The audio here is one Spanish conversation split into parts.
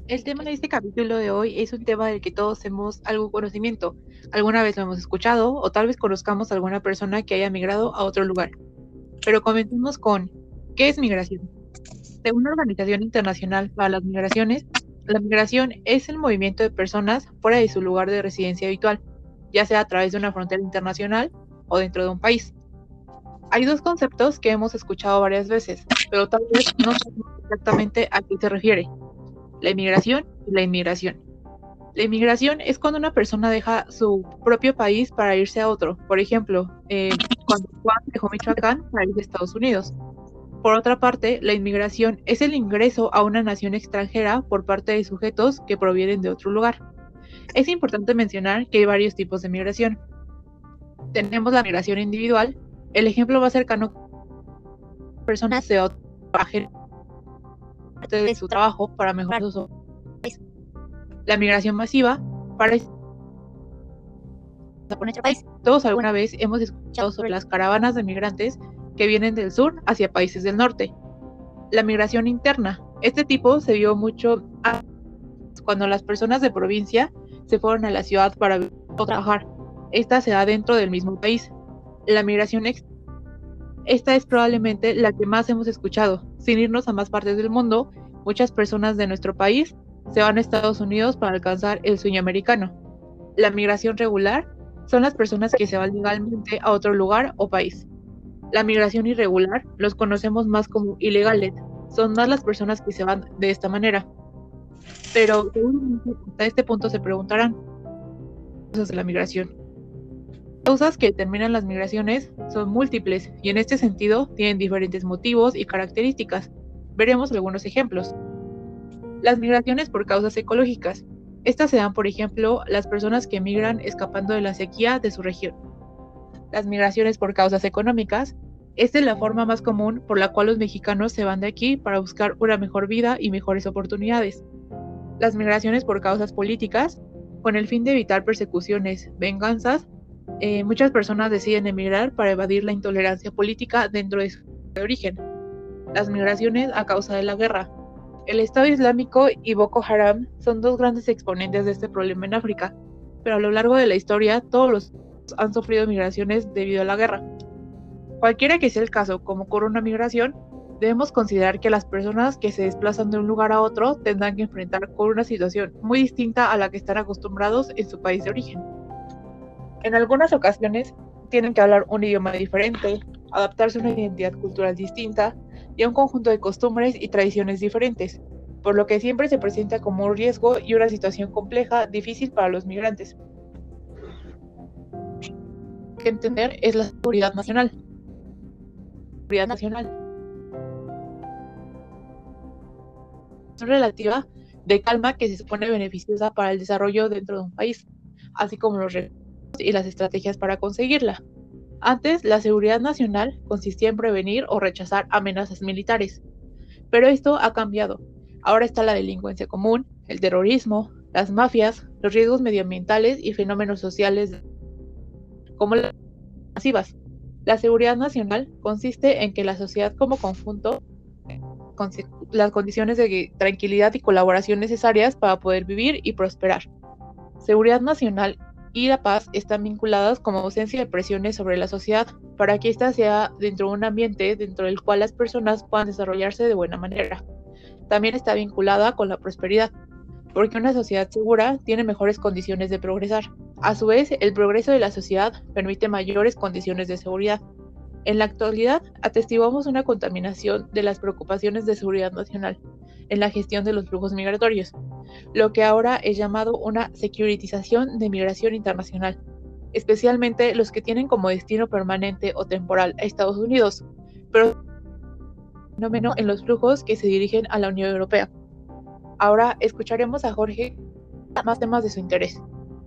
El tema de este capítulo de hoy es un tema del que todos hemos algún conocimiento. Alguna vez lo hemos escuchado o tal vez conozcamos a alguna persona que haya migrado a otro lugar. Pero comencemos con, ¿qué es migración? Según la Organización Internacional para las Migraciones, la migración es el movimiento de personas fuera de su lugar de residencia habitual, ya sea a través de una frontera internacional o dentro de un país. Hay dos conceptos que hemos escuchado varias veces, pero tal vez no sabemos exactamente a qué se refiere: la inmigración y la inmigración. La inmigración es cuando una persona deja su propio país para irse a otro. Por ejemplo, cuando Juan dejó Michoacán para irse a Estados Unidos. Por otra parte, la inmigración es el ingreso a una nación extranjera por parte de sujetos que provienen de otro lugar. Es importante mencionar que hay varios tipos de migración. Tenemos la migración individual. El ejemplo más cercano: personas se trabajen de su trabajo para mejorar su país. La migración masiva para por nuestro país. Todos alguna vez hemos escuchado sobre las caravanas de migrantes que vienen del sur hacia países del norte. La migración interna. Este tipo se vio mucho cuando las personas de provincia se fueron a la ciudad para vivir o trabajar. Esta se da dentro del mismo país. La migración externa. Esta es probablemente la que más hemos escuchado. Sin irnos a más partes del mundo, muchas personas de nuestro país se van a Estados Unidos para alcanzar el sueño americano. La migración regular son las personas que se van legalmente a otro lugar o país. La migración irregular los conocemos más como ilegales. Son más las personas que se van de esta manera. Pero seguramente hasta este punto se preguntarán causas de la migración. Las causas que determinan las migraciones son múltiples y en este sentido tienen diferentes motivos y características. Veremos algunos ejemplos. Las migraciones por causas ecológicas. Estas se dan, por ejemplo, las personas que migran escapando de la sequía de su región. Las migraciones por causas económicas. Esta es la forma más común por la cual los mexicanos se van de aquí para buscar una mejor vida y mejores oportunidades. Las migraciones por causas políticas. Con el fin de evitar persecuciones, venganzas, muchas personas deciden emigrar para evadir la intolerancia política dentro de su de origen. Las migraciones a causa de la guerra. El Estado Islámico y Boko Haram son dos grandes exponentes de este problema en África, pero a lo largo de la historia todos los han sufrido migraciones debido a la guerra. Cualquiera que sea el caso, como ocurre una migración, debemos considerar que las personas que se desplazan de un lugar a otro tendrán que enfrentar con una situación muy distinta a la que están acostumbrados en su país de origen. En algunas ocasiones tienen que hablar un idioma diferente, adaptarse a una identidad cultural distinta y a un conjunto de costumbres y tradiciones diferentes, por lo que siempre se presenta como un riesgo y una situación compleja, difícil para los migrantes. Lo que hay que entender es la seguridad nacional. Seguridad nacional es relativa de calma que se supone beneficiosa para el desarrollo dentro de un país, así como los recursos y las estrategias para conseguirla. Antes, la seguridad nacional consistía en prevenir o rechazar amenazas militares, pero esto ha cambiado. Ahora está la delincuencia común, el terrorismo, las mafias, los riesgos medioambientales y fenómenos sociales como las masivas. La seguridad nacional consiste en que la sociedad como conjunto las condiciones de tranquilidad y colaboración necesarias para poder vivir y prosperar. Seguridad nacional y la paz están vinculadas como ausencia de presiones sobre la sociedad para que ésta sea dentro de un ambiente dentro del cual las personas puedan desarrollarse de buena manera. También está vinculada con la prosperidad, porque una sociedad segura tiene mejores condiciones de progresar. A su vez, el progreso de la sociedad permite mayores condiciones de seguridad. En la actualidad, atestiguamos una contaminación de las preocupaciones de seguridad nacional en la gestión de los flujos migratorios, lo que ahora es llamado una securitización de migración internacional, especialmente los que tienen como destino permanente o temporal a Estados Unidos, pero fenómeno en los flujos que se dirigen a la Unión Europea. Ahora escucharemos a Jorge más temas de su interés.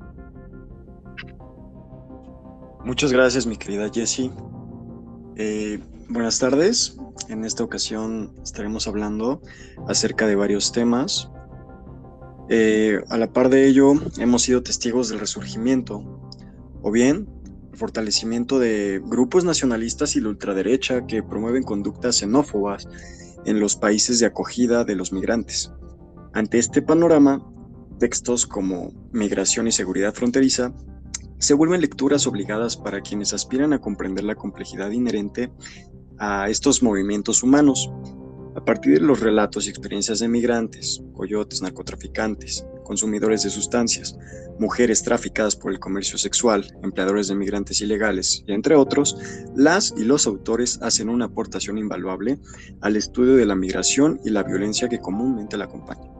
Muchas gracias, mi querida Jessie. Buenas tardes. En esta ocasión estaremos hablando acerca de varios temas. A la par de ello, hemos sido testigos del resurgimiento, o bien el fortalecimiento de grupos nacionalistas y la ultraderecha que promueven conductas xenófobas en los países de acogida de los migrantes. Ante este panorama, textos como Migración y Seguridad Fronteriza se vuelven lecturas obligadas para quienes aspiran a comprender la complejidad inherente a estos movimientos humanos. A partir de los relatos y experiencias de migrantes, coyotes, narcotraficantes, consumidores de sustancias, mujeres traficadas por el comercio sexual, empleadores de migrantes ilegales, y entre otros, las y los autores hacen una aportación invaluable al estudio de la migración y la violencia que comúnmente la acompaña.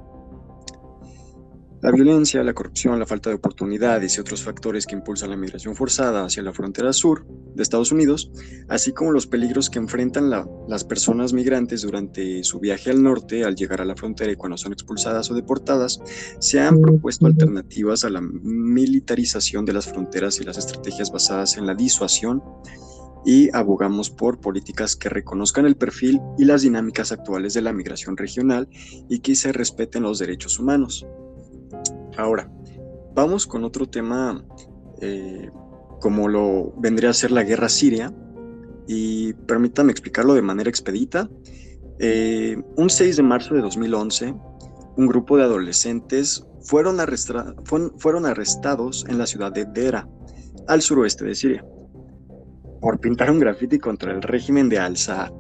La violencia, la corrupción, la falta de oportunidades y otros factores que impulsan la migración forzada hacia la frontera sur de Estados Unidos, así como los peligros que enfrentan las personas migrantes durante su viaje al norte al llegar a la frontera y cuando son expulsadas o deportadas, se han propuesto alternativas a la militarización de las fronteras y las estrategias basadas en la disuasión, y abogamos por políticas que reconozcan el perfil y las dinámicas actuales de la migración regional y que se respeten los derechos humanos. Ahora, vamos con otro tema como lo vendría a ser la guerra siria, y permítanme explicarlo de manera expedita. Un 6 de marzo de 2011, un grupo de adolescentes fueron arrestados en la ciudad de Dera, al suroeste de Siria, por pintar un grafiti contra el régimen de Al-Assad.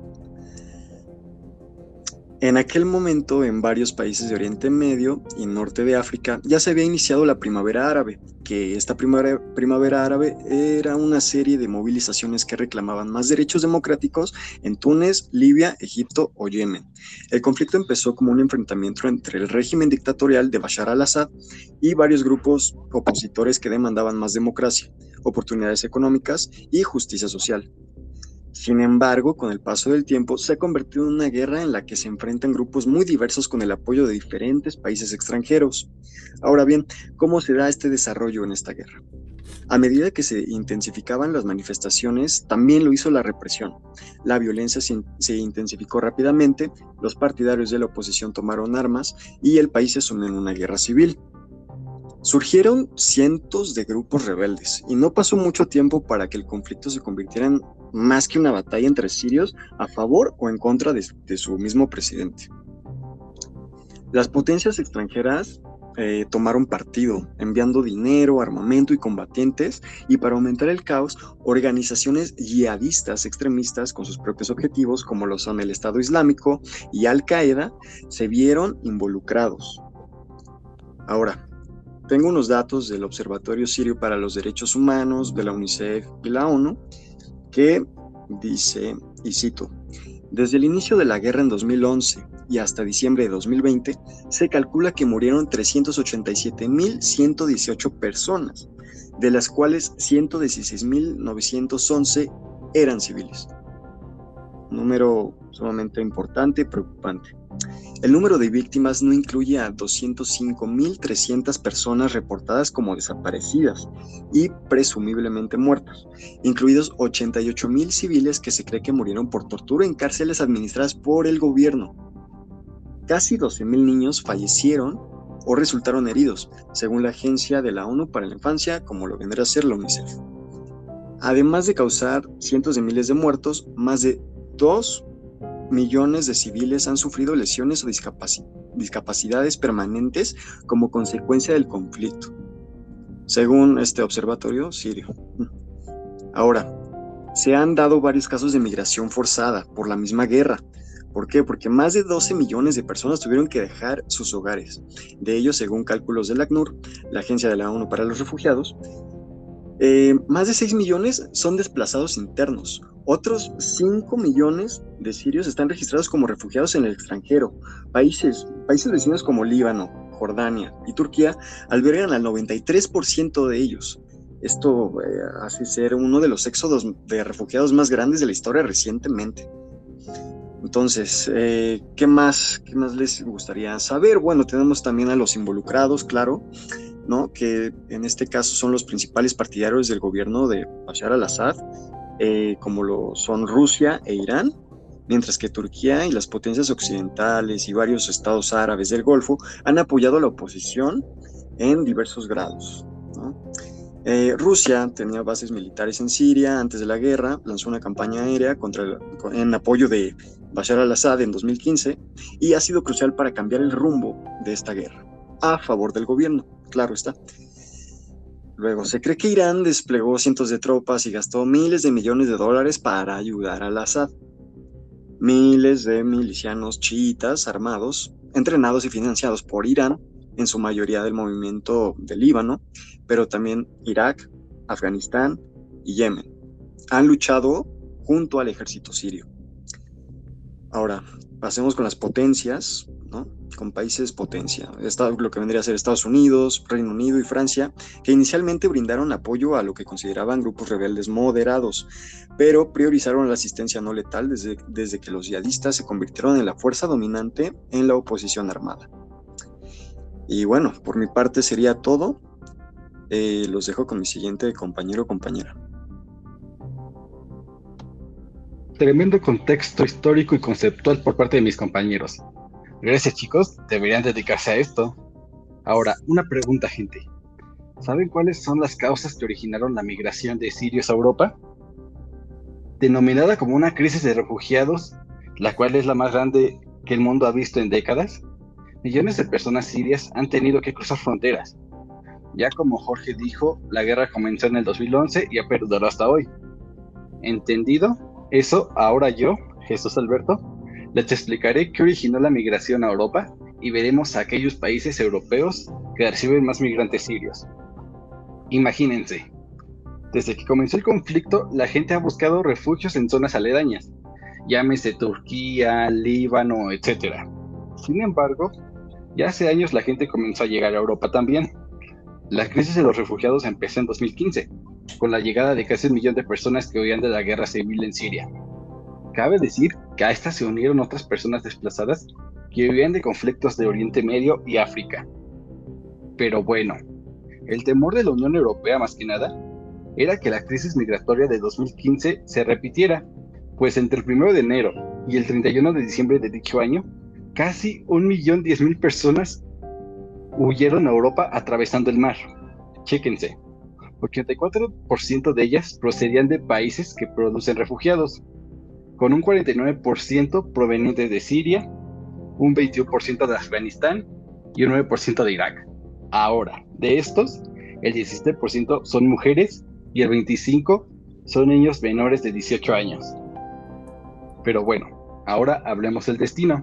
En aquel momento, en varios países de Oriente Medio y norte de África, ya se había iniciado la Primavera Árabe, que esta primavera árabe era una serie de movilizaciones que reclamaban más derechos democráticos en Túnez, Libia, Egipto o Yemen. El conflicto empezó como un enfrentamiento entre el régimen dictatorial de Bashar al-Assad y varios grupos opositores que demandaban más democracia, oportunidades económicas y justicia social. Sin embargo, con el paso del tiempo, se ha convertido en una guerra en la que se enfrentan grupos muy diversos con el apoyo de diferentes países extranjeros. Ahora bien, ¿cómo se da este desarrollo en esta guerra? A medida que se intensificaban las manifestaciones, también lo hizo la represión. La violencia se intensificó rápidamente, los partidarios de la oposición tomaron armas y el país se sumió en una guerra civil. Surgieron cientos de grupos rebeldes y no pasó mucho tiempo para que el conflicto se convirtiera en más que una batalla entre sirios a favor o en contra de su mismo presidente. Las potencias extranjeras tomaron partido, enviando dinero, armamento y combatientes, y para aumentar el caos, organizaciones yihadistas extremistas con sus propios objetivos, como lo son el Estado Islámico y Al-Qaeda, se vieron involucrados. Ahora, tengo unos datos del Observatorio Sirio para los Derechos Humanos, de la UNICEF y la ONU, que dice, y cito, desde el inicio de la guerra en 2011 y hasta diciembre de 2020, se calcula que murieron 387.118 personas, de las cuales 116.911 eran civiles. Un número sumamente importante y preocupante. El número de víctimas no incluye a 205.300 personas reportadas como desaparecidas y presumiblemente muertas, incluidos 88.000 civiles que se cree que murieron por tortura en cárceles administradas por el gobierno. Casi 12.000 niños fallecieron o resultaron heridos, según la Agencia de la ONU para la Infancia, como lo vendrá a ser la UNICEF. Además de causar cientos de miles de muertos, más de 2 millones de civiles han sufrido lesiones o discapacidades permanentes como consecuencia del conflicto, según este observatorio sirio. Ahora, se han dado varios casos de migración forzada por la misma guerra. ¿Por qué? Porque más de 12 millones de personas tuvieron que dejar sus hogares. De ellos, según cálculos del ACNUR, la Agencia de la ONU para los Refugiados, más de 6 millones son desplazados internos. Otros 5 millones de sirios están registrados como refugiados en el extranjero. Países vecinos como Líbano, Jordania y Turquía albergan al 93% de ellos. Esto hace ser uno de los éxodos de refugiados más grandes de la historia recientemente. Entonces, ¿qué más les gustaría saber? Bueno, tenemos también a los involucrados, claro, ¿no? Que en este caso son los principales partidarios del gobierno de Bashar al-Assad, como lo son Rusia e Irán, mientras que Turquía y las potencias occidentales y varios estados árabes del Golfo han apoyado a la oposición en diversos grados, ¿no? Rusia tenía bases militares en Siria antes de la guerra, lanzó una campaña aérea en apoyo de Bashar al-Assad en 2015 y ha sido crucial para cambiar el rumbo de esta guerra, a favor del gobierno, claro está. Luego, se cree que Irán desplegó cientos de tropas y gastó miles de millones de dólares para ayudar al Assad. Miles de milicianos chiitas armados, entrenados y financiados por Irán, en su mayoría del movimiento del Líbano, pero también Irak, Afganistán y Yemen, han luchado junto al ejército sirio. Ahora, pasemos con las potencias, ¿no? Con países potencia, lo que vendría a ser Estados Unidos, Reino Unido y Francia, que inicialmente brindaron apoyo a lo que consideraban grupos rebeldes moderados, pero priorizaron la asistencia no letal desde que los yihadistas se convirtieron en la fuerza dominante en la oposición armada. Y bueno, por mi parte sería todo. Los dejo con mi siguiente compañero o compañera. Tremendo contexto histórico y conceptual por parte de mis compañeros. Gracias, chicos, deberían dedicarse a esto. Ahora, una pregunta, gente. ¿Saben cuáles son las causas que originaron la migración de sirios a Europa? Denominada como una crisis de refugiados, la cual es la más grande que el mundo ha visto en décadas, millones de personas sirias han tenido que cruzar fronteras. Ya como Jorge dijo, la guerra comenzó en el 2011 y ha perdurado hasta hoy. ¿Entendido eso? Ahora yo, Jesús Alberto, les explicaré qué originó la migración a Europa y veremos a aquellos países europeos que reciben más migrantes sirios. Imagínense, desde que comenzó el conflicto, la gente ha buscado refugios en zonas aledañas, llámese Turquía, Líbano, etc. Sin embargo, ya hace años la gente comenzó a llegar a Europa también. La crisis de los refugiados empezó en 2015, con la llegada de casi 1 millón de personas que huían de la guerra civil en Siria. Cabe decir que a estas se unieron otras personas desplazadas que huían de conflictos de Oriente Medio y África. Pero bueno, el temor de la Unión Europea más que nada era que la crisis migratoria de 2015 se repitiera, pues entre el 1 de enero y el 31 de diciembre de dicho año, casi 1.010.000 personas huyeron a Europa atravesando el mar. Chéquense, 84% de ellas procedían de países que producen refugiados, con un 49% provenientes de Siria, un 21% de Afganistán y un 9% de Irak. Ahora, de estos, el 17% son mujeres y el 25% son niños menores de 18 años. Pero bueno, ahora hablemos del destino.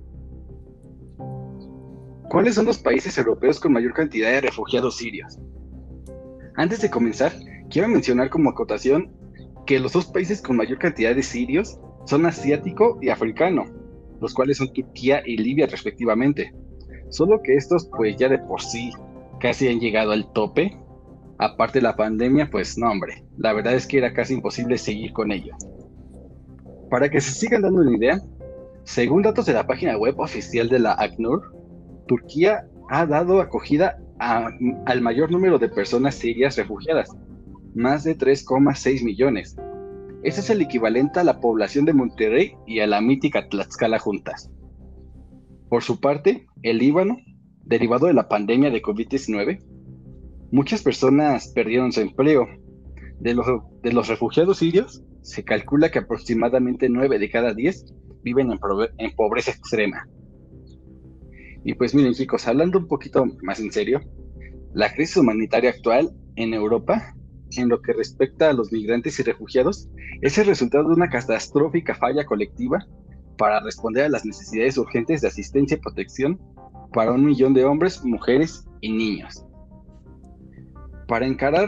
¿Cuáles son los países europeos con mayor cantidad de refugiados sirios? Antes de comenzar, quiero mencionar como acotación que los dos países con mayor cantidad de sirios son asiático y africano, los cuales son Turquía y Libia respectivamente. Solo que estos pues ya de por sí casi han llegado al tope. Aparte de la pandemia, pues no hombre, la verdad es que era casi imposible seguir con ello. Para que se sigan dando una idea, según datos de la página web oficial de la ACNUR, Turquía ha dado acogida al mayor número de personas sirias refugiadas, más de 3,6 millones. Ese es el equivalente a la población de Monterrey y a la mítica Tlaxcala juntas. Por su parte, el Líbano, derivado de la pandemia de COVID-19, muchas personas perdieron su empleo. De los refugiados sirios, se calcula que aproximadamente 9 de cada 10 viven en pobreza extrema. Y pues miren chicos, hablando un poquito más en serio, la crisis humanitaria actual en Europa, en lo que respecta a los migrantes y refugiados, es el resultado de una catastrófica falla colectiva para responder a las necesidades urgentes de asistencia y protección para 1 millón de hombres, mujeres y niños. Para encarar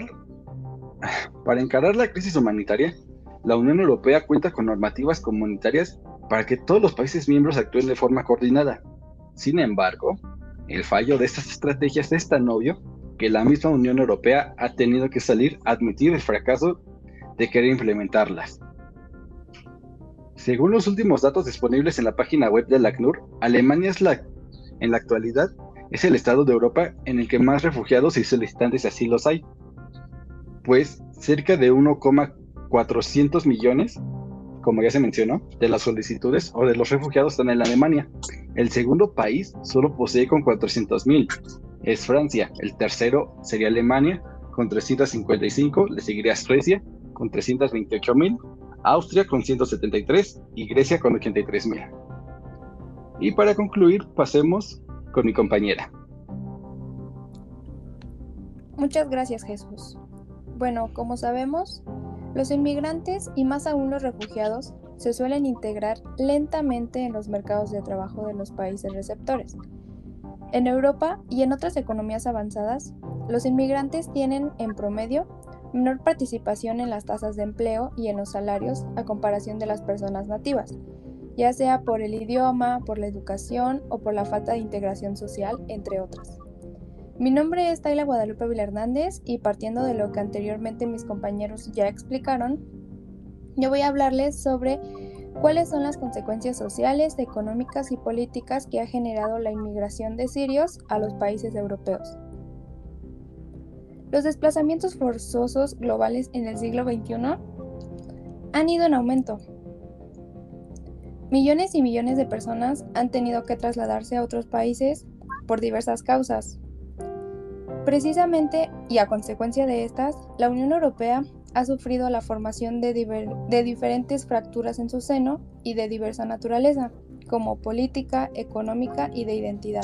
la crisis humanitaria, la Unión Europea cuenta con normativas comunitarias para que todos los países miembros actúen de forma coordinada. Sin embargo, el fallo de estas estrategias es tan obvio que la misma Unión Europea ha tenido que salir a admitir el fracaso de querer implementarlas. Según los últimos datos disponibles en la página web de la ACNUR, Alemania en la actualidad es el estado de Europa en el que más refugiados y solicitantes de asilo hay, pues cerca de 1,400 millones, como ya se mencionó, de las solicitudes o de los refugiados están en Alemania. El segundo país solo posee con 400,000, es Francia. El tercero sería Alemania con 355, le seguiría Suecia con 328,000, Austria con 173 y Grecia con 83,000. Y para concluir, pasemos con mi compañera. Muchas gracias, Jesús. Bueno, como sabemos, los inmigrantes y más aún los refugiados se suelen integrar lentamente en los mercados de trabajo de los países receptores. En Europa y en otras economías avanzadas, los inmigrantes tienen, en promedio, menor participación en las tasas de empleo y en los salarios a comparación de las personas nativas, ya sea por el idioma, por la educación o por la falta de integración social, entre otras. Mi nombre es Tayla Guadalupe Vila Hernández y partiendo de lo que anteriormente mis compañeros ya explicaron, yo voy a hablarles sobre cuáles son las consecuencias sociales, económicas y políticas que ha generado la inmigración de sirios a los países europeos. Los desplazamientos forzosos globales en el siglo XXI han ido en aumento. Millones y millones de personas han tenido que trasladarse a otros países por diversas causas. Precisamente, y a consecuencia de estas, la Unión Europea ha sufrido la formación de diferentes fracturas en su seno y de diversa naturaleza, como política, económica y de identidad,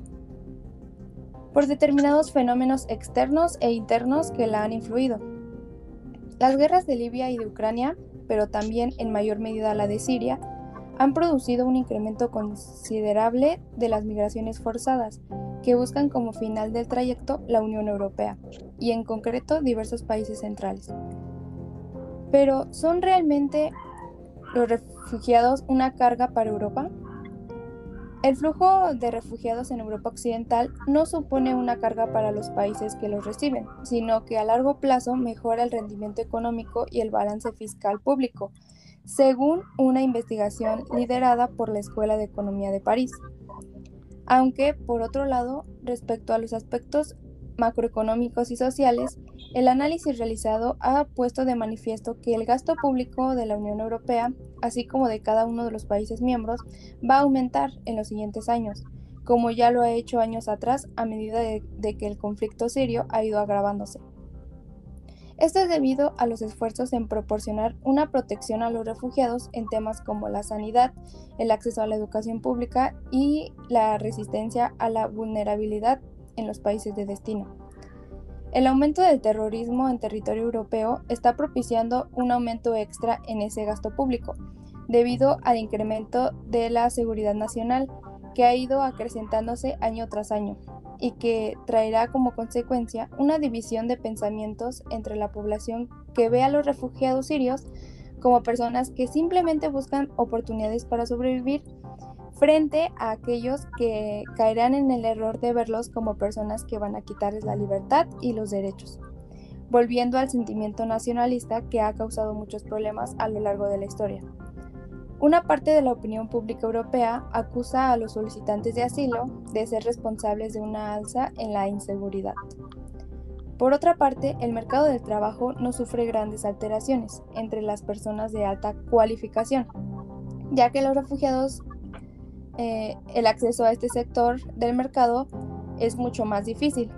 por determinados fenómenos externos e internos que la han influido. Las guerras de Libia y de Ucrania, pero también en mayor medida la de Siria, han producido un incremento considerable de las migraciones forzadas, que buscan como final del trayecto la Unión Europea, y en concreto diversos países centrales. Pero, ¿son realmente los refugiados una carga para Europa? El flujo de refugiados en Europa Occidental no supone una carga para los países que los reciben, sino que a largo plazo mejora el rendimiento económico y el balance fiscal público, según una investigación liderada por la Escuela de Economía de París. Aunque, por otro lado, respecto a los aspectos macroeconómicos y sociales, el análisis realizado ha puesto de manifiesto que el gasto público de la Unión Europea, así como de cada uno de los países miembros, va a aumentar en los siguientes años, como ya lo ha hecho años atrás a medida de que el conflicto sirio ha ido agravándose. Esto es debido a los esfuerzos en proporcionar una protección a los refugiados en temas como la sanidad, el acceso a la educación pública y la resistencia a la vulnerabilidad en los países de destino. El aumento del terrorismo en territorio europeo está propiciando un aumento extra en ese gasto público, debido al incremento de la seguridad nacional, que ha ido acrecentándose año tras año, y que traerá como consecuencia una división de pensamientos entre la población que ve a los refugiados sirios como personas que simplemente buscan oportunidades para sobrevivir, frente a aquellos que caerán en el error de verlos como personas que van a quitarles la libertad y los derechos, volviendo al sentimiento nacionalista que ha causado muchos problemas a lo largo de la historia. Una parte de la opinión pública europea acusa a los solicitantes de asilo de ser responsables de una alza en la inseguridad. Por otra parte, el mercado del trabajo no sufre grandes alteraciones entre las personas de alta cualificación, ya que los refugiados, el acceso a este sector del mercado es mucho más difícil,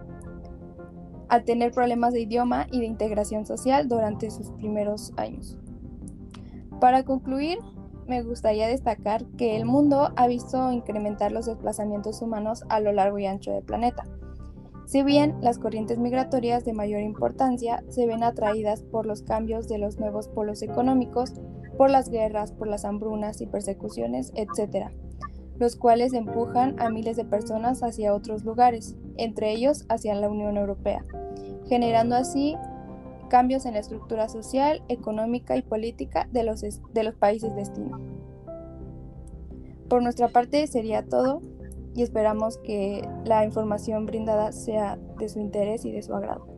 al tener problemas de idioma y de integración social durante sus primeros años. Para concluir, me gustaría destacar que el mundo ha visto incrementar los desplazamientos humanos a lo largo y ancho del planeta. Si bien las corrientes migratorias de mayor importancia se ven atraídas por los cambios de los nuevos polos económicos, por las guerras, por las hambrunas y persecuciones, etc., los cuales empujan a miles de personas hacia otros lugares, entre ellos hacia la Unión Europea, generando así cambios en la estructura social, económica y política de los países destino. Por nuestra parte sería todo y esperamos que la información brindada sea de su interés y de su agrado.